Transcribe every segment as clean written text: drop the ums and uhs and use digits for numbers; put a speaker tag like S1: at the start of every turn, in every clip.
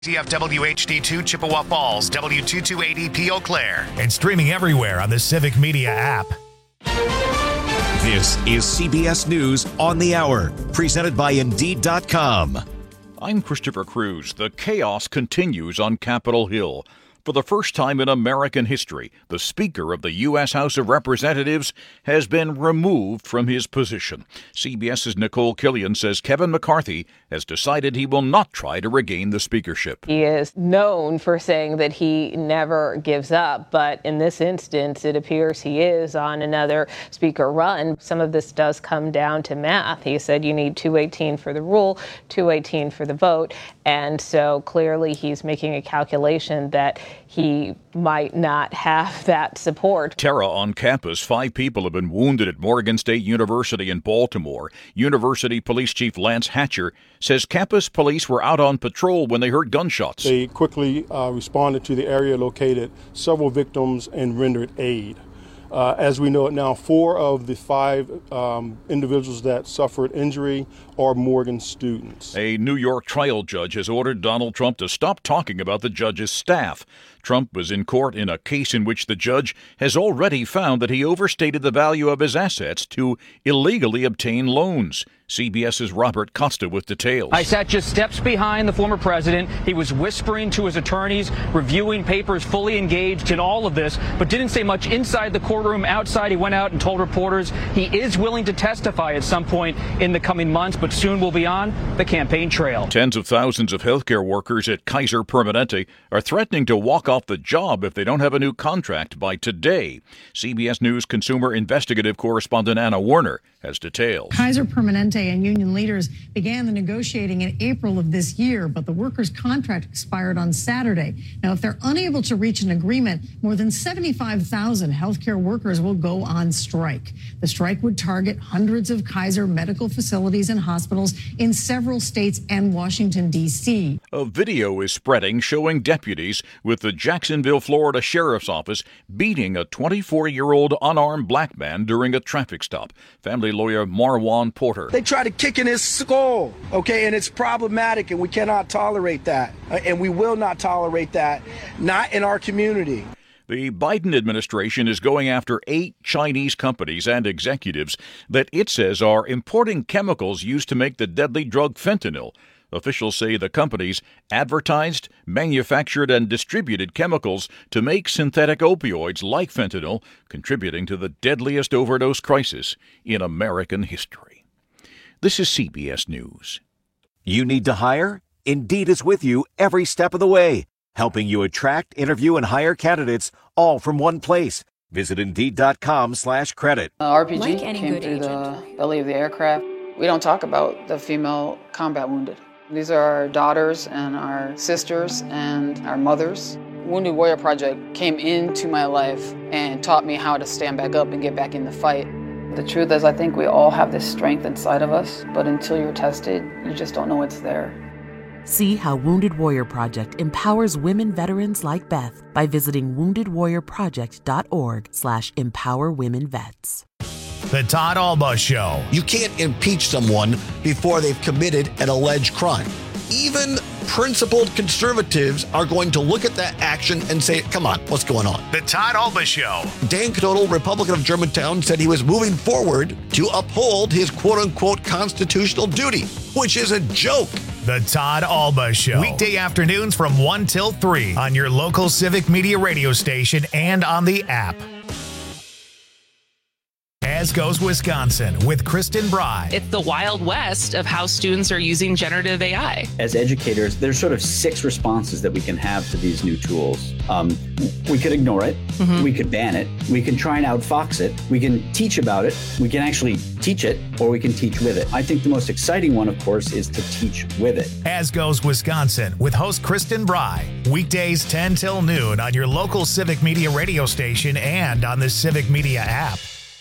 S1: CFW HD2 Chippewa Falls, W228EP Eau Claire, and streaming everywhere on the Civic Media app.
S2: This is CBS News on the Hour, presented by Indeed.com.
S3: I'm Christopher Cruz. The chaos continues on Capitol Hill. For the first time in American history, the Speaker of the U.S. House of Representatives has been removed from his position. CBS's Nicole Killian says Kevin McCarthy has decided he will not try to regain the speakership.
S4: He is known for saying that he never gives up, but in this instance, it appears he is on another speaker run. Some of this does come down to math. He said you need 218 for the rule, 218 for the vote, and so clearly he's making a calculation that he might not have that support.
S3: Terror on campus. 5 people have been wounded at Morgan State University in Baltimore. University Police Chief Lance Hatcher says campus police were out on patrol when they heard gunshots.
S5: They quickly responded to the area, located several victims, and rendered aid. As we know it now, 4 of the 5 individuals that suffered injury are Morgan students.
S3: A New York trial judge has ordered Donald Trump to stop talking about the judge's staff. Trump was in court in a case in which the judge has already found that he overstated the value of his assets to illegally obtain loans. CBS's Robert Costa with details.
S6: I sat just steps behind the former president. He was whispering to his attorneys, reviewing papers, fully engaged in all of this, but didn't say much inside the courtroom. Outside, he went out and told reporters he is willing to testify at some point in the coming months, but soon will be on the campaign trail.
S3: Tens of thousands of healthcare workers at Kaiser Permanente are threatening to walk off the job if they don't have a new contract by today. CBS News consumer investigative correspondent Anna Werner has details.
S7: Kaiser Permanente and union leaders began the negotiating in April of this year, but the workers' contract expired on Saturday. Now, if they're unable to reach an agreement, more than 75,000 healthcare workers will go on strike. The strike would target hundreds of Kaiser medical facilities and hospitals in several states and Washington, D.C.
S3: A video is spreading showing deputies with the Jacksonville, Florida Sheriff's Office beating a 24-year-old unarmed black man during a traffic stop. Family lawyer Marwan Porter.
S8: They try to kick in his skull, okay, and it's problematic, and we cannot tolerate that, and we will not tolerate that, not in our community.
S3: The Biden administration is going after 8 Chinese companies and executives that it says are importing chemicals used to make the deadly drug fentanyl. Officials say the companies advertised, manufactured, and distributed chemicals to make synthetic opioids like fentanyl, contributing to the deadliest overdose crisis in American history. This is CBS News.
S2: You need to hire? Indeed is with you every step of the way, helping you attract, interview, and hire candidates all from one place. Visit Indeed.com/credit.
S9: RPG came through the belly of the aircraft. We don't talk about the female combat wounded. These are our daughters and our sisters and our mothers. Wounded Warrior Project came into my life and taught me how to stand back up and get back in the fight. The truth is, I think we all have this strength inside of us, but until you're tested, you just don't know it's there.
S10: See how Wounded Warrior Project empowers women veterans like Beth by visiting woundedwarriorproject.org/empowerwomenvets.
S1: The Todd Alba Show.
S11: You can't impeach someone before they've committed an alleged crime. Even principled conservatives are going to look at that action and say, come on, what's going on?
S1: The Todd Alba Show.
S11: Dan Knodel, Republican of Germantown, said he was moving forward to uphold his quote-unquote constitutional duty, which is a joke.
S1: The Todd Alba Show. Weekday afternoons from 1 till 3 on your local Civic Media radio station and on the app. As Goes Wisconsin with Kristen Bry.
S12: It's the Wild West of how students are using generative AI.
S13: As educators, there's sort of 6 responses that we can have to these new tools. We could ignore it. Mm-hmm. We could ban it. We can try and outfox it. We can teach about it. We can actually teach it, or we can teach with it. I think the most exciting one, of course, is to teach with it.
S1: As Goes Wisconsin with host Kristen Bry. Weekdays 10 till noon on your local Civic Media radio station and on the Civic Media app.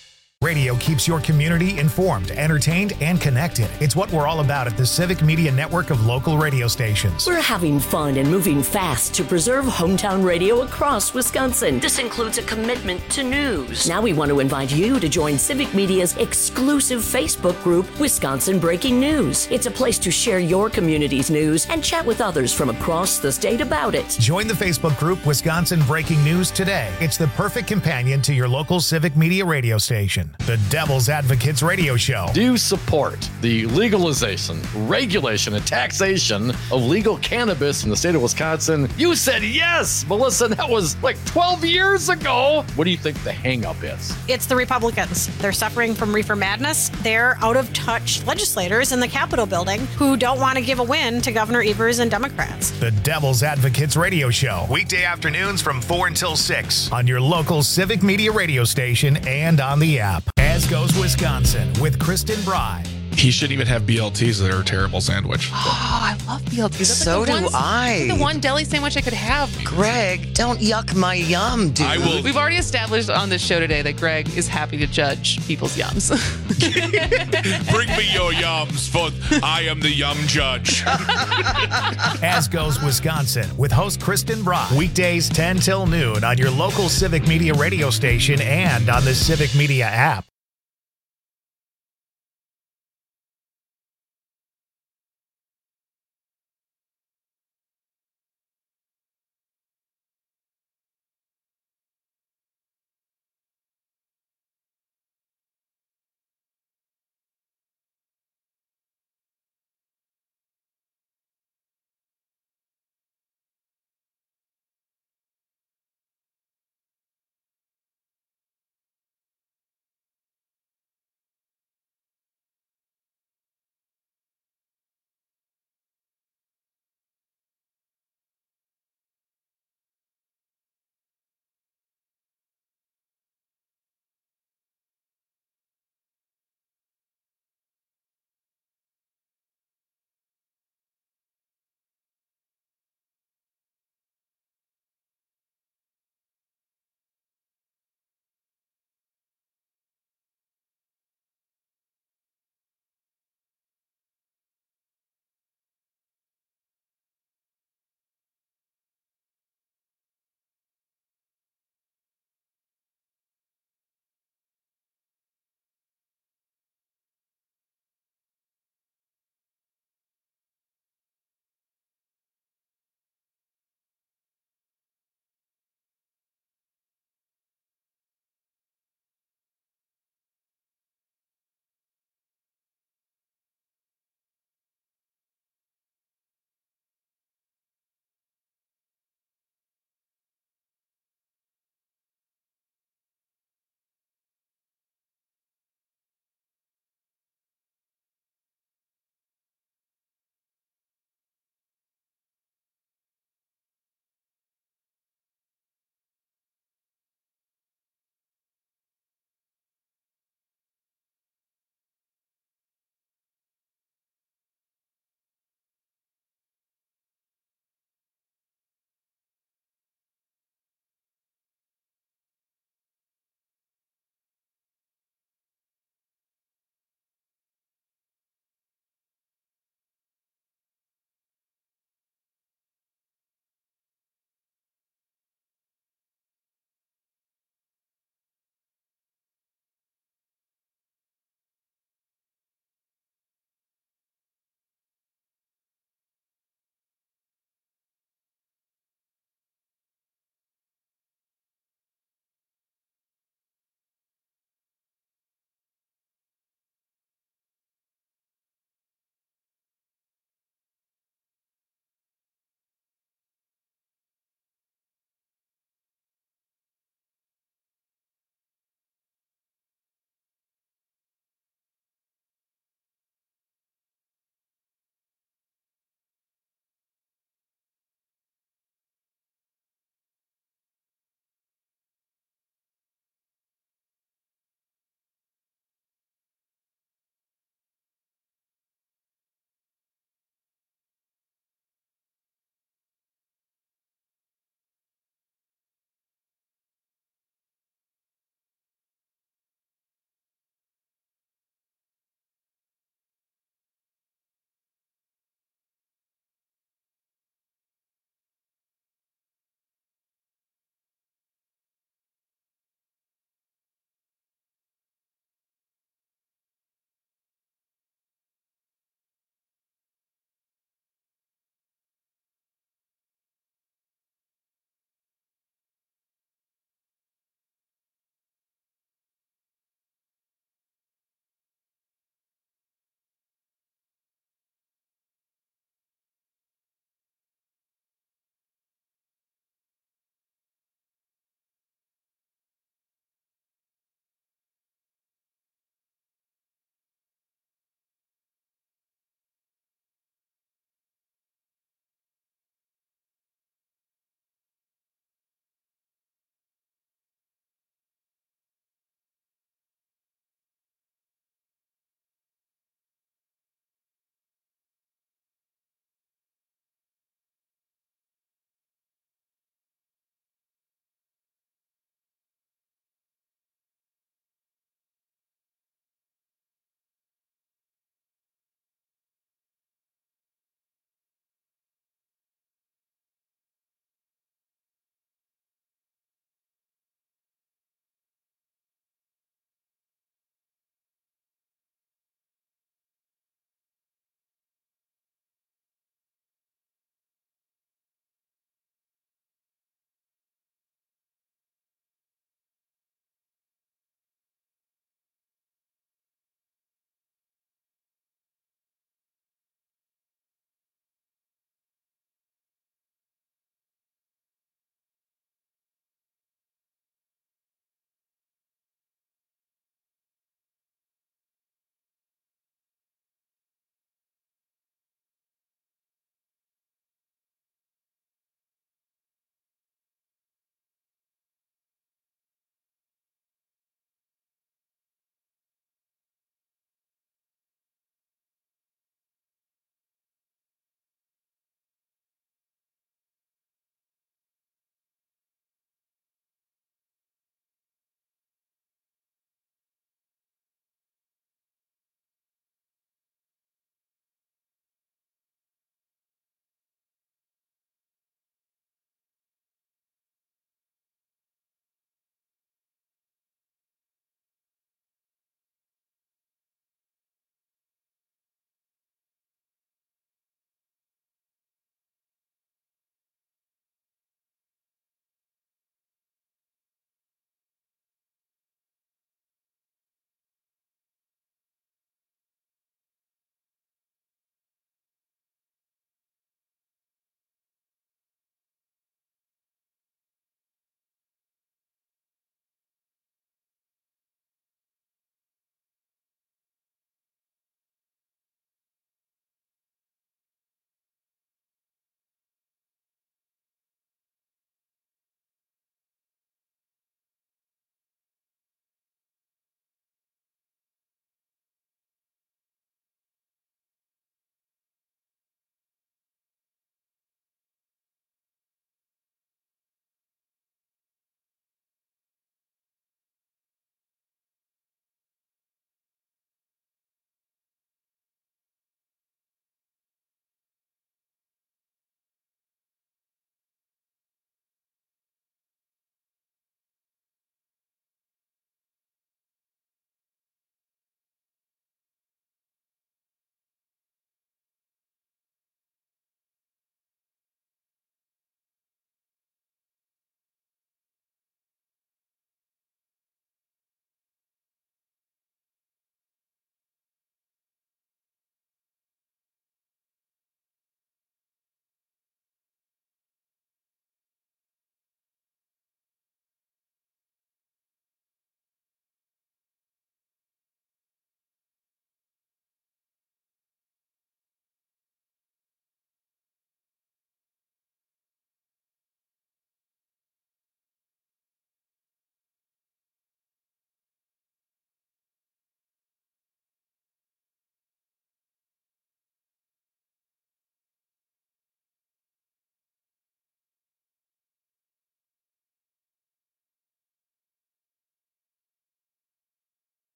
S1: Radio keeps your community informed, entertained, and connected. It's what we're all about at the Civic Media Network of local radio stations.
S14: We're having fun and moving fast to preserve hometown radio across Wisconsin. This includes a commitment to news. Now we want to invite you to join Civic Media's exclusive Facebook group, Wisconsin Breaking News. It's a place to share your community's news and chat with others from across the state about it.
S1: Join the Facebook group Wisconsin Breaking News today. It's the perfect companion to your local Civic Media radio station. The Devil's Advocates Radio Show.
S15: Do you support the legalization, regulation, and taxation of legal cannabis in the state of Wisconsin? You said yes, Melissa, and that was like 12 years ago. What do you think the hang-up is?
S16: It's the Republicans. They're suffering from reefer madness. They're out-of-touch legislators in the Capitol building who don't want to give a win to Governor Evers and Democrats.
S1: The Devil's Advocates Radio Show. Weekday afternoons from 4 until 6 on your local Civic Media radio station and on the app. As Goes Wisconsin with Kristen Bry.
S17: He shouldn't even have BLTs. They're a terrible sandwich.
S18: Oh, I love BLTs. That's
S19: so do I.
S18: The one deli sandwich I could have.
S19: Greg, don't yuck my yum, dude.
S18: We've already established on this show today that Greg is happy to judge people's yums.
S17: Bring me your yums, for I am the yum judge.
S1: As Goes Wisconsin with host Kristen Brock. Weekdays 10 till noon on your local Civic Media radio station and on the Civic Media app.